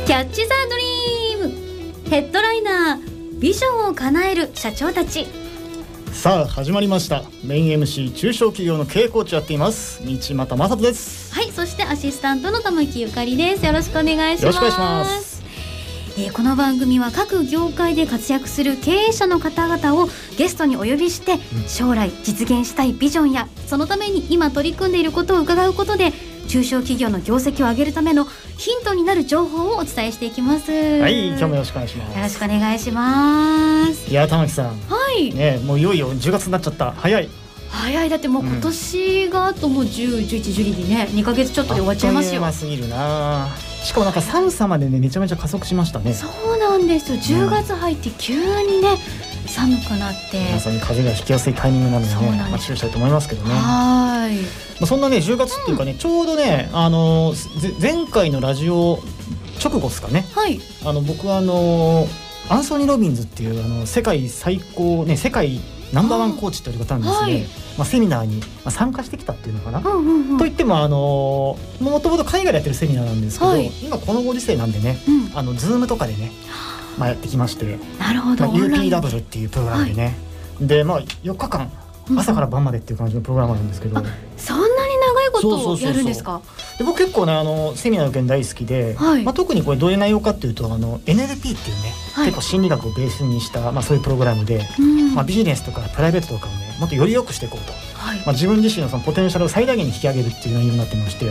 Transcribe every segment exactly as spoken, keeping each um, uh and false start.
キャッチザドリームヘッドライナー、ビジョンを叶える社長たち。 さあ始まりました。メイン エムシー 中小企業の経営コーチをやっています道又正人です。 はい、そしてアシスタントの玉木ゆかりです。よろしくお願いします。 よろしくお願いします。 えー、この番組は各業界で活躍する経営者の方々をゲストにお呼びして、うん、将来実現したいビジョンやそのために今取り組んでいることを伺うことで中小企業の業績を上げるためのヒントになる情報をお伝えしていきます。 はい、今日もよろしくお願いします。 よろしくお願いします。 いや玉木さん、 はいね、もういよいよじゅうがつになっちゃった。早い早い。だってもう今年があともうじゅう、じゅういち、じゅうにでねにかげつちょっとで終わっちゃいますよ。 あっという間すぎるな。しかもなんか寒さまでねめちゃめちゃ加速しましたね。 そうなんですよ。じゅうがつ入って急にね、うん、寒くなってまさに風邪がひきやすいタイミングなのでね、まあ、注意したいと思いますけどね。 はい、 まあ、そんなねじゅうがつっていうかね、うん、ちょうどねあの前回のラジオ直後ですかね、はい、あの僕はあのアンソニー・ロビンズっていうあの世界最高ね世界ナンバーワンコーチという方なんですね、はい、まあ、セミナーに参加してきたっていうのかな、うんうんうん、といってもあのもともと海外でやってるセミナーなんですけど、はい、今このご時世なんでね、うん、あのズームとかでね、まあ、やってきまして、 なるほど、 まあ、ユーピーダブル っていうプログラムでね、はい、でまあよっかかん朝から晩までっていう感じのプログラムなんですけど、うん、 そんなに長いことをやるんですか？ で僕結構ねあのセミナーの件大好きで、はい、まあ、特にこれどういう内容かっていうとあの エヌエルピー っていうね、はい、結構心理学をベースにした、まあ、そういうプログラムで、うん、まあ、ビジネスとかプライベートとかをねもっとより良くしていこうと、はい、まあ、自分自身のそのポテンシャルを最大限に引き上げるっていう内容になってまして、はい、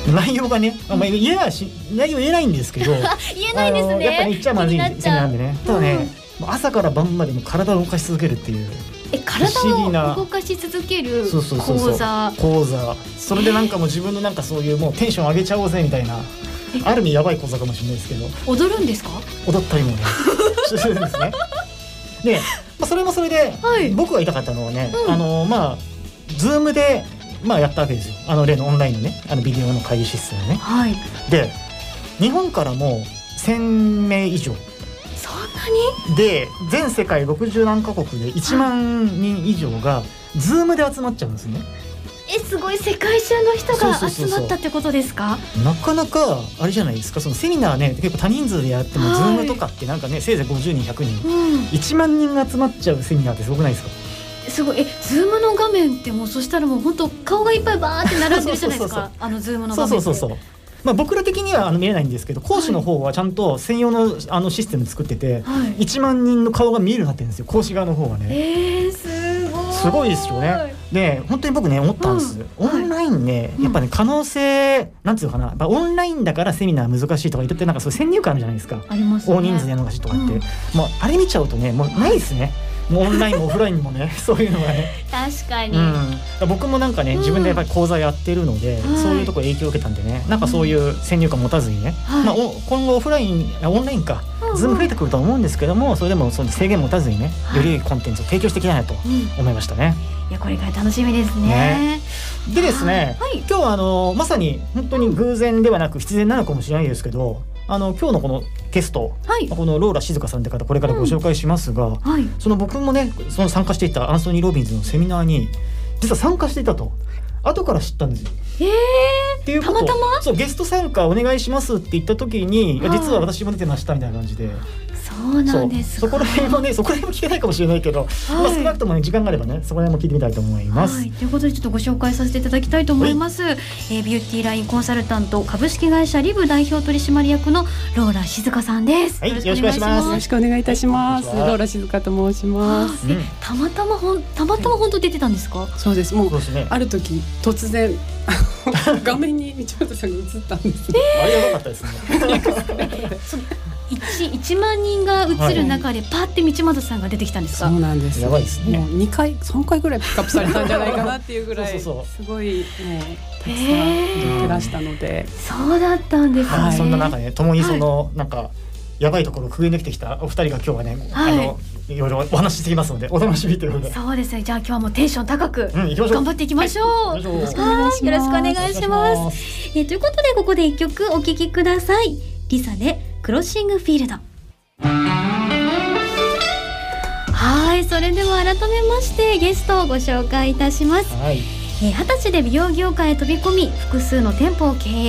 内容がね、まあ、言えはし内容言えないんですけど言えないですね。 やっぱり言っちゃまずいセミナーなんでね、ただね、うん、朝から晩までも体を動かし続けるっていう、 え体を動かし続ける講座講座それでなんかもう自分のなんかそういうもうテンション上げちゃおうぜみたいな、ある意味やばい講座かもしれないですけど、 踊るんですか？ 踊ったりもねするんですね。で、まあ、それもそれで、はい、僕が言いたかったのはね、うん、あのまあズームでまあやったわけですよ。あの例のオンラインのねあのビデオの会議システムね、はい、で日本からもせんめい以上で全世界ろくじゅうなんかこくでいちまんにん以上がズームで集まっちゃうんですね。 えすごい、世界中の人が集まったってことですか？ なかなかあれじゃないですか。そのセミナーね結構多人数でやっても、はい、ズームとかってなんかねせいぜいごじゅうにんひゃくにん、うん、いちまんにんが集まっちゃうセミナーってすごくないですか？ すごい。えズームの画面ってもうそしたらもう本当顔がいっぱいバーって並んでるじゃないですか。あのズームの画面ってそうそうそうそう、まあ、僕ら的にはあの見えないんですけど、講師の方はちゃんと専用 の, あのシステム作ってて、はい、いちまんにんの顔が見えるようになってるんですよ、講師側の方はね。 えー、すごいすごいですよね。で本当に僕ね思ったんです、うん、オンラインね、はい、やっぱね可能性なんていうのかな、やっぱオンラインだからセミナー難しいとか言っててなんかそう先入観あるじゃないですか。 ありますね、 大人数でやるのがしとかって、うん、もうあれ見ちゃうとねもうないですね、もうオンラインもオフラインもねそういうのがね確かに、 うん、僕もなんかね自分でやっぱり講座やってるので、うん、そういうところ影響を受けたんでね、なんかそういう先入観持たずにね、はい、まあ、今後オフラインオンラインか、うんうん、ズーム増えてくると思うんですけども、それでもその制限持たずにね、はい、より良いコンテンツを提供していきたいなと思いましたね、 うん、いやこれから楽しみですね。ねでですね、はい、今日はあのまさに本当に偶然ではなく必然なのかもしれないですけど、あの今日のこのゲスト、はい、このローラ静香さんって方これからご紹介しますが、うん、はい、その僕もねその参加していたアンソニー・ロビンズのセミナーに実は参加していたと後から知ったんですよ。 えー、 っていうことたまたまそうゲスト参加お願いしますって言った時に、はい、実は私も出てましたみたいな感じで。 そうなんですか。 そ, そこら辺もねそこら辺も聞けないかもしれないけど、はい、まあ、少なくとも、ね、時間があればねそこら辺も聞いてみたいと思います、 はい、ということでちょっとご紹介させていただきたいと思います、はい、えー、ビューティーラインコンサルタント株式会社リブ代表取締役のローラ静香さんです、 はい、よろしくお願いします。 よろしくお願いいたします。ローラ静香と申します、 うん、たまたまほんたまたま本当出てたんですか？ そうです。もうそうです、ね、 ある時突然画面に道端さんが映ったんです、ね、 えー、あれやばかったですねいちまんにんが映る中でパッて道端さんが出てきたんですか？ そうなんです。 やばいですね。 もうにかいさんかいぐらいピックアップされたんじゃないかなっていうぐらいそうそうそうすごいもうたくさん出てらしたので、 えー、そうだったんですね、 はい、そんな中ね共にその、はい、なんかやばいところをくぐり抜けてきたお二人が今日はね、はい、あのいろいろお話ししてきますのでお楽しみということで。 そうですね。じゃあ今日はもうテンション高く、うん、頑張っていきましょう、はい、よろしくお願いします。 よろしくお願いします。えー、ということでここで一曲お聴きください。リサでクロッシングフィールド。はい、それでは改めましてゲストをご紹介いたします。はい、えー、はたちで美容業界へ飛び込み複数の店舗を経営、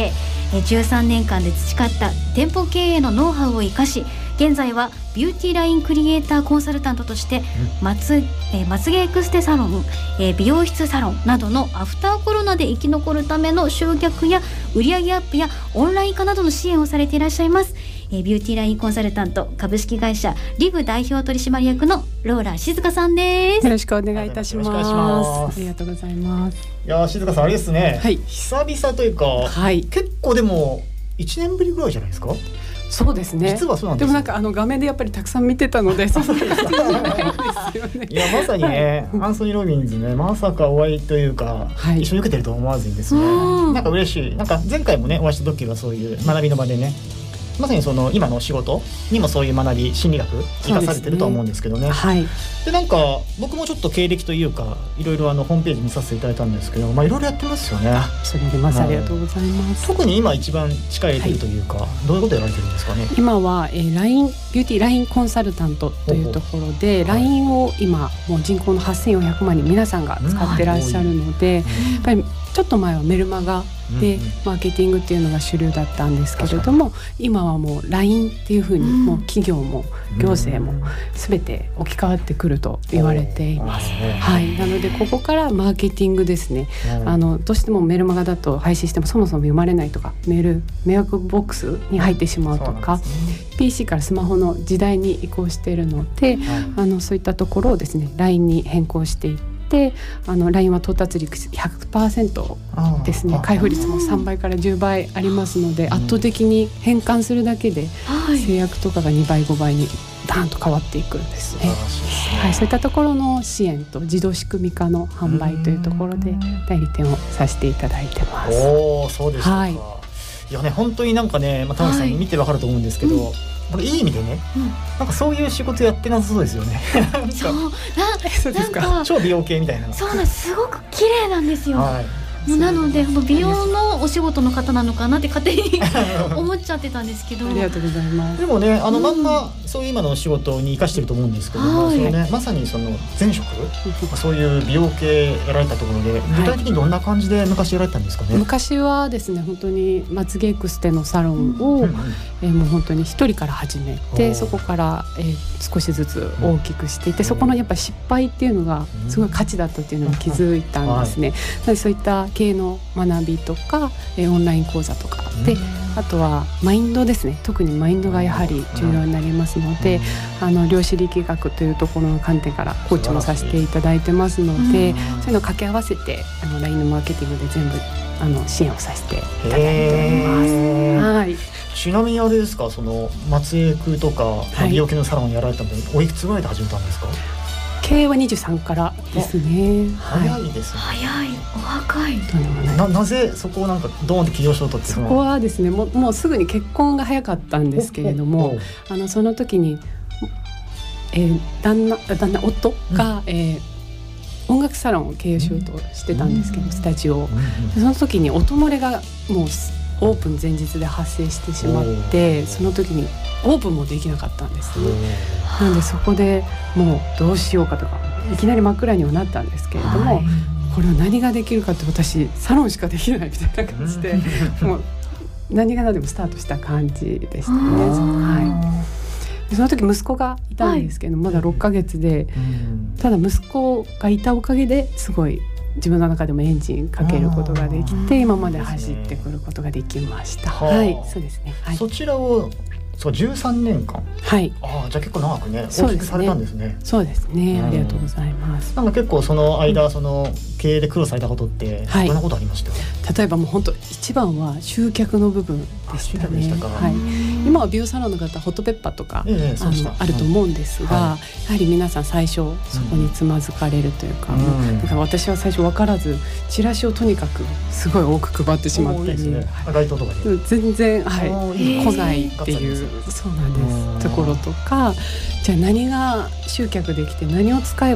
えじゅうさんねんかんで培った店舗経営のノウハウを生かし、現在はビューティーラインクリエイターコンサルタントとしてまつ、えー、まつげエクステサロン、えー、美容室サロンなどのアフターコロナで生き残るための集客や売上アップやオンライン化などの支援をされていらっしゃいます。えー、ビューティーラインコンサルタント株式会社リブ代表取締役のローラ静香さんです。 よろしくお願いいたします。ありがとうございます。 いや静香さんあれですね、 はい、 久々というか、はい、結構でもいちねんぶりぐらいじゃないですか。 そうですね。 実はそうなんです。 でもなんかあの画面でやっぱりたくさん見てたのでそんな感じじゃないですよね。 いやまさにね、はい、アンソニー・ロビンズね、まさかお会いというか、はい、一緒に受けてると思わずにですね、なんか嬉しい。なんか前回もねお会いした時はそういう学びの場でね、まさにその今のお仕事にもそういう学び心理学生かされてるとは思うんですけどね。はい、でなんか僕もちょっと経歴というかいろいろあのホームページ見させていただいたんですけど、まあいろいろやってますよね。 それでまずありがとうございます。 特に今一番力入れてるというか、はい、どういうことやられてるんですかね。 今は、えー、ライン ビューティーラインコンサルタントというところで ライン を今もう人口のはっせんよんひゃくまん人皆さんが使ってらっしゃるので、やっぱりちょっと前はメルマガでマーケティングっていうのが主流だったんですけれども、今はもう ライン っていうふうにもう企業も行政も全て置き換わってくると言われています。はい、なのでここからマーケティングですね。あのどうしてもメルマガだと配信してもそもそも読まれないとか、メール迷惑ボックスに入ってしまうとか、ピーシー からスマホの時代に移行しているので、あのそういったところをですね ライン に変更していってであの ライン は到達率 ひゃくパーセント ですね。開封率もさんばいからじゅうばいありますので、圧倒的に変換するだけで制約とかがにばいごばいにダーンと変わっていくんですね。はい、そういったところの支援と自動仕組み化の販売というところで代理店をさせていただいてます。 おー、そうですか。はい、いやね本当になんかね、まあ、田口さん見てわかると思うんですけど、はい、うん、いい意味でね、うん、なんかそういう仕事やってなさそうですよね。なんかそうなそうですか。超美容系みたいな。 そうなんです。すごく綺麗なんですよ。はい、なので美容のお仕事の方なのかなって勝手に思っちゃってたんですけど。 ありがとうございます。 でもねあのまんまそういう今のお仕事に生かしてると思うんですけども、はい、そのね、まさにその前職そういう美容系やられたところで具体的にどんな感じで昔やられたんですかね。はい、 昔はですね本当にまつげエクステのサロンを、うんうん、えー、もう本当に一人から始めて、そこから、えー、少しずつ大きくしていて、うん、そこのやっぱり失敗っていうのがすごい価値だったっていうのに気づいたんですね。はい、そういった系の学びとか、えー、オンライン講座とかで、うん、あとはマインドですね。特にマインドがやはり重要になりますので、うん、あの量子力学というところの観点からコーチもさせていただいてますので、うん、そういうのを掛け合わせてあの ライン のマーケティングで全部あの支援をさせていただいております。はい、 ちなみにあれですか、その松江区とか、はい、美容系のサロンやられたのでおいくつぐらいで始めたんですか。 経営はにじゅうさんからですね。 早いですね。 早い、お若い。 な, なぜそこをなんかドーンって起業しようとって。 そこはですねも う, もうすぐに結婚が早かったんですけれども、あのその時に、えー、旦那旦那夫が、うん、えー、音楽サロンを経営しようとしてたんですけど、うん、スタジオ、うん、その時に音漏れがもうオープン前日で発生してしまって、その時にオープンもできなかったんですね。なのでそこでもうどうしようかとかいきなり真っ暗にはなったんですけれども、はい、これは何ができるかって、私サロンしかできないみたいな感じでもう何が何でもスタートした感じでしたね。はい、その時息子がいたんですけど、はい、まだろっかげつで、ただ息子がいたおかげですごい自分の中でもエンジンかけることができて、今まで走ってくることができました。はい、そうですね。はい、 そちらをそうじゅうさんねんかん。はい。ああ、じゃあ結構長くね大きくされたんですね。 そうですね。ありがとうございます。 なんか結構その間、うん、その経営で苦労されたことってどんなことありました？はい、 例えばもう本当一番は集客の部分でしたね。したはい。今は美容サロンの方ホットペッパーとか、ええ、あのあると思うんですが、うん、はい、やはり皆さん最初そこにつまずかれるというか、うん、だから私は最初分からずチラシをとにかくすごい多く配ってしまったり、ね、 はい、街頭とかで全然、はい、来ないっていうそうなんですところとか、じゃあ何が集客できて何を使えば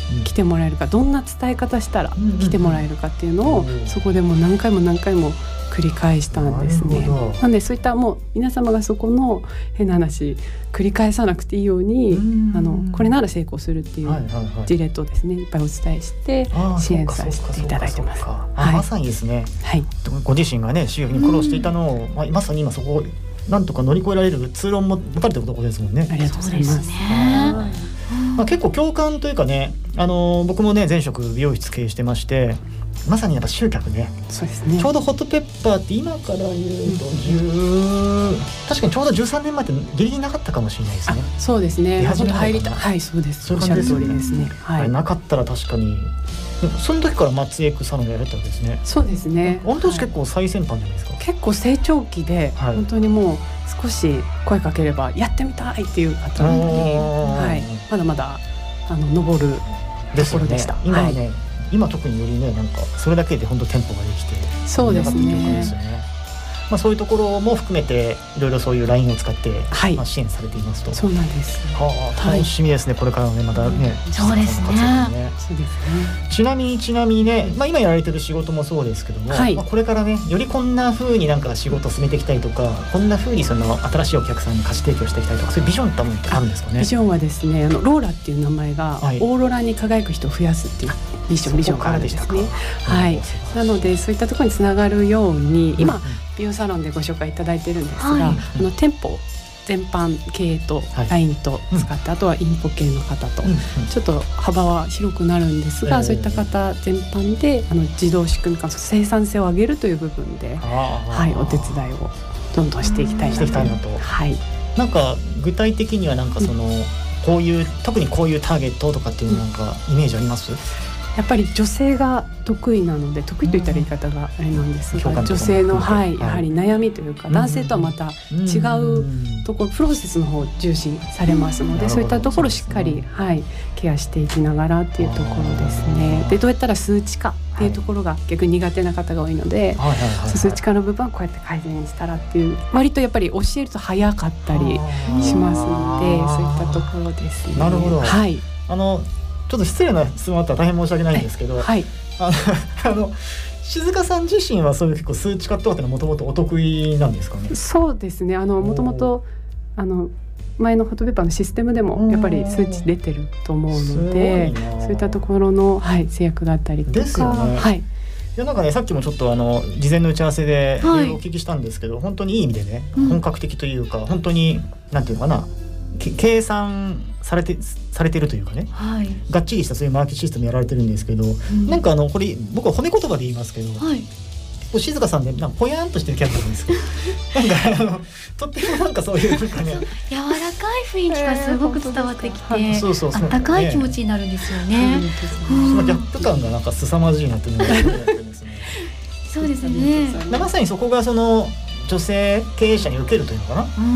来てもらえるか、どんな伝え方したら来てもらえるかっていうのを、うんうん、そこでもう何回も何回も繰り返したんですね。な, なんでそういったもう皆様がそこの変な話繰り返さなくていいように、うん、あのこれなら成功するっていう事例とですね、いっぱいお伝えして支援させていただいてます。 はい、まさにですね、はい、ご自身がね主義に苦労していたのを、うんまあ、まさに今そこをなんとか乗り越えられる通路も分かるってことですもんね。 ありがとうございます。 そうですね。 まあ、結構共感というかね、あのー、僕もね前職美容室経営してまして、まさにやっぱ集客ね。 そうですね。 ちょうどホットペッパーって今から言うとじゅう、うん、確かにちょうどじゅうさんねんまえってギリギリなかったかもしれないですね。 そうですね。 入りたはいそうです。 そういう感じですよね。 おっしゃる通りですね。はい。 なかったら確かに。その時から松江区サロンやられたわけですね。 そうですね。 御年結構最先端じゃないですか。 はい、結構成長期で、はい、本当にもう少し声かければやってみたいっていう方に、はい、まだまだあの上るところでした。 今はね、はい、今特によりねなんかそれだけで本当店舗ができて、 そうですね。 まあ、そういうところも含めていろいろそういう ライン を使って、はいまあ、支援されていますと。 そうなんです、 はあ、楽しみですね、はい、これからのねまたね、 うん、そうですね。 そうですね。 ちなみにちなみにね、まあ、今やられてる仕事もそうですけども、はいまあ、これからねよりこんな風になんか仕事を進めていきたいとか、こんな風にその新しいお客さんに価値提供していきたいとか、そういうビジョンってあるんですかね。 ビジョンはですね、あのローラっていう名前が、はい、オーロラに輝く人を増やすっていうミッションビジョンがあるんですね。はい、なのでそういったところにつながるように今、うんうん、美容サロンでご紹介いただいてるんですが、はい、あの店舗全般経営と ライン と使って、はい、あとはインポ系の方と、うん、ちょっと幅は広くなるんですが、うん、そういった方全般であの自動仕組み化、生産性を上げるという部分で、はい、お手伝いをどんどんしていきたいな と, いなと、はい、 なんか具体的にはなんかその、うん、こういう特にこういうターゲットとかっていうなんかイメージあります？ やっぱり女性が得意なので、得意といったら言い方があれなんですが、女性の、はい、やはり悩みというか、男性とはまた違うところ、プロセスの方を重視されますので、そういったところをしっかり、はい、ケアしていきながらっていうところですね。でどうやったら数値化っていうところが逆に苦手な方が多いので、数値化の部分はこうやって改善したらっていう、割とやっぱり教えると早かったりしますので、そういったところですね。 なるほど。 はい、 あのちょっと失礼な質問だったら大変申し訳ないんですけど、はい、あのあの静香さん自身はそういう結構数値化とかってのはもともとお得意なんですかね。 そうですね。あのもともとあの前のホットペッパーのシステムでもやっぱり数値出てると思うので、そういったところの、はい、制約があったりとかですよね。はい、いやなんかね、さっきもちょっとあの事前の打ち合わせでいろいろお聞きしたんですけど、はい、本当にいい意味でね、本格的というか、うん、本当になんていうのかな、計算されてされてるというかね、はい、がっちりしたそういうマーケットシステムやられてるんですけど、うん、なんかあのこれ僕は褒め言葉で言いますけど、はい、静香さんでなんかぽやんとしてるキャラなんですけどなんかあのとってもなんかそういうなんかね柔らかい雰囲気がすごく伝わってきて、えー、そうそうそう、あったかい気持ちになるんですよね。 そのギャップ感がなんか凄まじいなっていうのがですねそうですね。 まさにそこがその女性経営者に受けるというのかな、うん、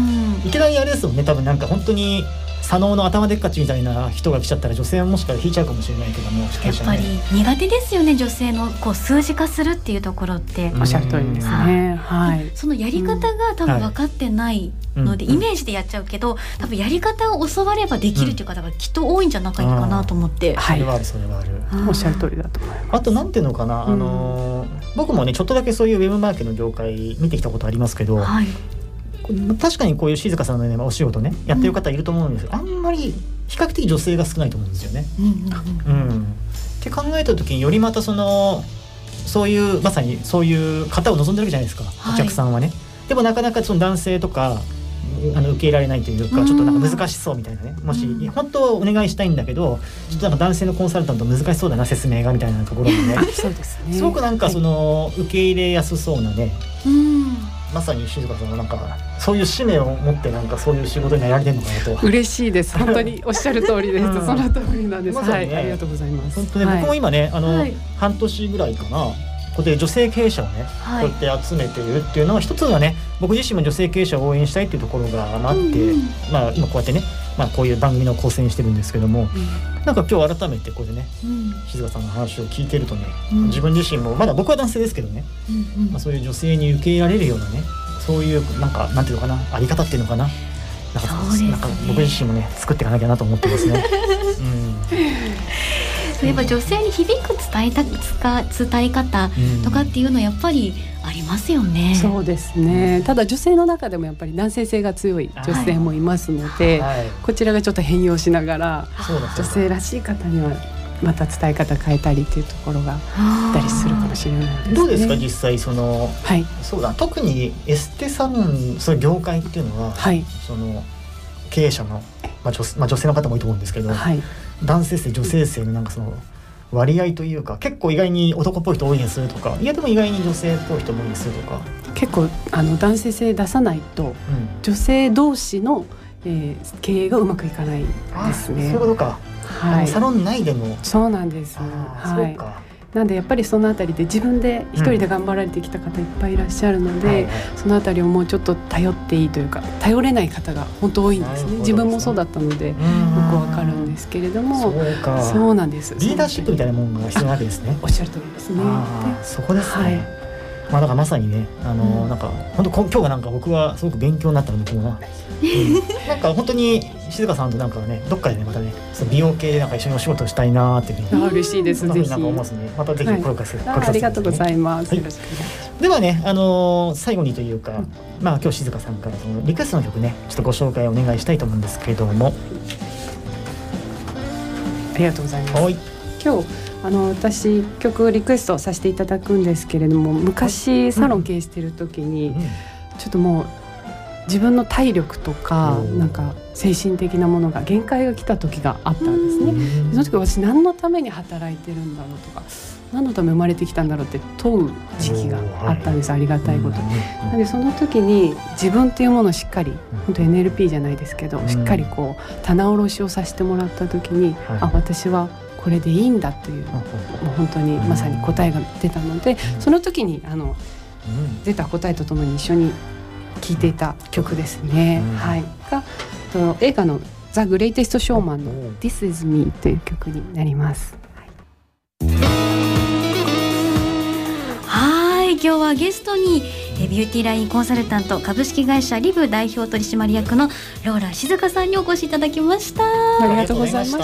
いきなりあれですよね、多分なんか本当に左脳の頭でっかちみたいな人が来ちゃったら女性はもしかしたら引いちゃうかもしれないけども、 やっぱり苦手ですよね、女性のこう数字化するっていうところって。 おっしゃる通りですね、はい、 そのやり方が多分分かってないので、うん、イメージでやっちゃうけど、多分やり方を教わればできるっていう方がきっと多いんじゃないかなと思って、 うん、それはあるそれはある、 おっしゃる通りだと思います。 あとなんていうのかな、あのー、僕もねちょっとだけそういうウェブマーケの業界見てきたことありますけど、はい、確かにこういう静香さんのようなお仕事ねやってる方いると思うんですけど、うん、あんまり比較的女性が少ないと思うんですよね、うんうんうん、って考えた時によりまたそのそういうまさにそういう方を望んでるわけじゃないですか、はい、お客さんはね。でもなかなかその男性とかあの受け入れられないというか、ちょっとなんか難しそうみたいなね、もし本当はお願いしたいんだけどちょっとなんか男性のコンサルタント難しそうだな説明がみたいなところもねそうですね、 すごくなんかその、はい、受け入れやすそうなね、うんまさに静香さんはなんかそういう使命を持ってなんかそういう仕事にやられてるのかなと。 嬉しいです、本当におっしゃる通りです、うん、その通りなんです、まね、はい、ありがとうございます。 本当ね、はい、僕も今ねあの、はい、半年ぐらいかなこうやって女性経営者をね、はい、こうやって集めているっていうのは一つはね、僕自身も女性経営者を応援したいっていうところがあって、うんうんまあ、今こうやってね、まあ、こういう番組の構成にしてるんですけども、うん、なんか今日改めてこれでね、うん、静香さんの話を聞いてるとね、うん、自分自身もまだ僕は男性ですけどね、うんうんまあ、そういう女性に受け入れられるようなね、そういうなんかなんていうのかな、あり方っていうのかな、なんか、ね、なんか僕自身もね作っていかなきゃなと思ってますね、うんそういえば女性に響く伝えた伝え方とかっていうのはやっぱりありますよね。 そうですね。ただ女性の中でもやっぱり男性性が強い女性もいますので、はいはい、こちらがちょっと変容しながら女性らしい方にはまた伝え方変えたりっていうところがあったりするかもしれないですね。 どうですか実際その、はい、そうだ特にエステサロンその業界っていうのは、はい、その経営者の、まあ 女, まあ、女性の方も多いと思うんですけど、はい、男性性女性性のなんかその割合というか結構意外に男っぽい人多いですとかいやでも意外に女性っぽい人も多いですとか結構あの男性性出さないと、うん、女性同士の、えー、経営がうまくいかないですね。 そういうことか、はい、サロン内でもそうなんです。はい、そうか。なんでやっぱりそのあたりで自分で一人で頑張られてきた方いっぱいいらっしゃるので、うんはいはい、そのあたりをもうちょっと頼っていいというか頼れない方が本当多いんですね。自分もそうだったのでよくわかるんですけれども、 そうか、 そうなんです。 リーダーシップみたいなものが必要なわけですね。 おっしゃる通りですね。 そこですね、はい、まあだからまさにねあの、うん、なんか本当今日はなんか僕はすごく勉強になったの僕もな、うん、なんか本当に静香さんとなんかねどっかでねまたねその美容系でなんか一緒にお仕事したいなっていうふうに嬉しいです。ぜひなんか思いますね。またぜひ声かけさせて、 はい、ありがとうございます、はい、よろしくお願いします。 ではねあのー、最後にというか、うん、まあ今日静香さんからそのリクエストの曲ねちょっとご紹介お願いしたいと思うんですけれども。 ありがとうございます。今日あの私曲リクエストさせていただくんですけれども昔サロン経営してる時に、うん、ちょっともう自分の体力とかなんか精神的なものが限界が来た時があったんですね。その時私何のために働いてるんだろうとか何のため生まれてきたんだろうって問う時期があったんです。ありがたいことに。なのでその時に自分っていうものをしっかり本当 エヌエルピー じゃないですけどしっかりこう棚卸しをさせてもらった時に、はい、あ私はこれでいいんだというもう本当にまさに答えが出たのでその時にあの出た答えとともに一緒に聴いていた曲ですね、はい、が映画のザ・グレイテスト・ショーマンの This is Me という曲になります。 はい、今日はゲストにビューティーラインコンサルタント株式会社リブ代表取締役のローラ静香さんにお越しいただきました。 ありがとうございました。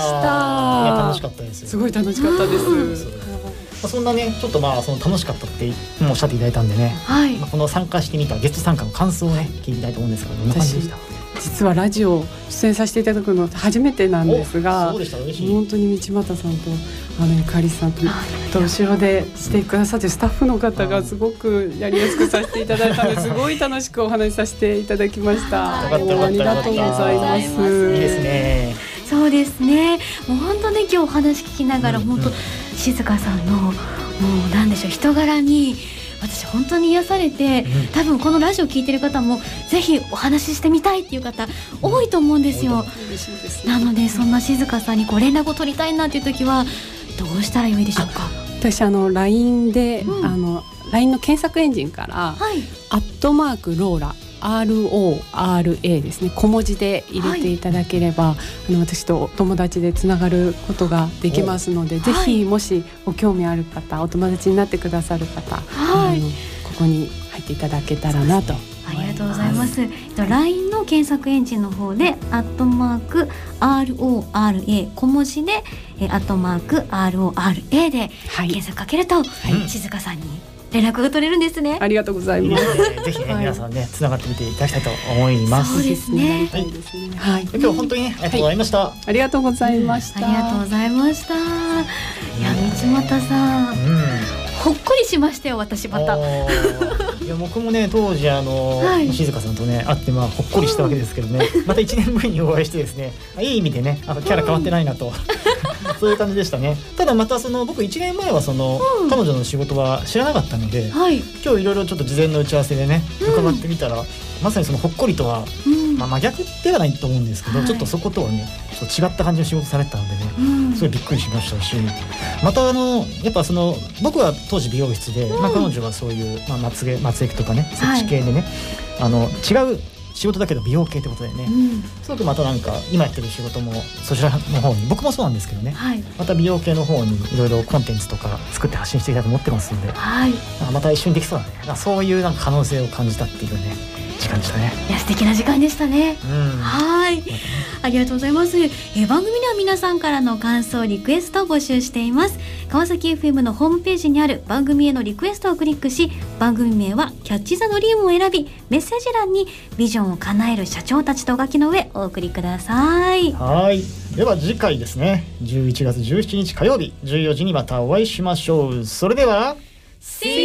楽しかったです。 すごい楽しかったです、うんそんなねちょっとまあその楽しかったっておっしゃっていただいたんでね、はいまあ、この参加してみたゲスト参加の感想をね聞いてみたいと思うんですけどどんな感じでした？ 実はラジオ出演させていただくの初めてなんですがそうでした嬉しい。 本当に道端さんとあのゆかりさんとと後ろでしてくださってスタッフの方がすごくやりやすくさせていただいたのですごい楽しくお話しさせていただきました。 よかったよかったありがとうございます。いいですね。 そうですね。もう本当ね今日お話聞きながら、うんうん、本当静香さんのもうなんでしょう人柄に私本当に癒されて、うん、多分このラジオ聞いてる方もぜひお話ししてみたいっていう方多いと思うんですよ、うん、なのでそんな静香さんにご連絡を取りたいなっていう時はどうしたらよいでしょうか？ 私あの ライン で、うん、あの ライン の検索エンジンから、はい、アットマークローラアールオーアールエー ですね小文字で入れていただければ、はい、あの私とお友達でつながることができますのでぜひもしご興味ある方お友達になってくださる方、はい、あのここに入っていただけたらなと、 ありがとうございます。ライン の検索エンジンの方でアットマーク アールオーアールエー 小文字でアットマーク アールオーアールエー で検索かけると、はい、静香さんに連絡が取れるんですね。 ありがとうございます。 ぜひね、はい、皆さんねつながってみていただきたいと思います。 そうですね。 はい。はい、今日は本当にねありがとうございました。はい、 ありがとうございました。 ありがとうございました。いや道端さん、うん、ほっこりしましたよ私また。 いや僕もね当時あの、はい、静香さんとね会ってまあほっこりしたわけですけどね、うん、またいちねんぶりにお会いしてですねいい意味でねあのキャラ変わってないなと、うん、そういう感じでしたね。ただまたその僕いちねんまえはその、うん、彼女の仕事は知らなかったので、はい、今日いろいろちょっと事前の打ち合わせでね伺ってみたら、うん、まさにそのほっこりとは、うんまあ、真逆ではないと思うんですけど、はい、ちょっとそことはねちょっと違った感じの仕事されてたのでね、うん、すごいびっくりしましたしまたあのやっぱその僕は当時美容室で、うんまあ、彼女はそういう、まあ、まつげまつげとかねそっち系でね、はい、あの違う仕事だけど美容系ってことでね、うん、すごくまたなんか今やってる仕事もそちらの方に僕もそうなんですけどね、はい、また美容系の方にいろいろコンテンツとか作って発信していきたいと思ってますので、はい、また一緒にできそうだね。そういうなんか可能性を感じたっていうね時間でしたね。 いや素敵な時間でしたね。 うん、 はい、ありがとうございます。えー、番組では皆さんからの感想リクエストを募集しています。川崎 エフエム のホームページにある番組へのリクエストをクリックし、番組名はキャッチザドリームを選び、メッセージ欄にビジョンを叶える社長たちとお書きの上お送りください。 はい、では次回ですね、じゅういちがつじゅうしちにち火曜日じゅうよじにまたお会いしましょう。それでは See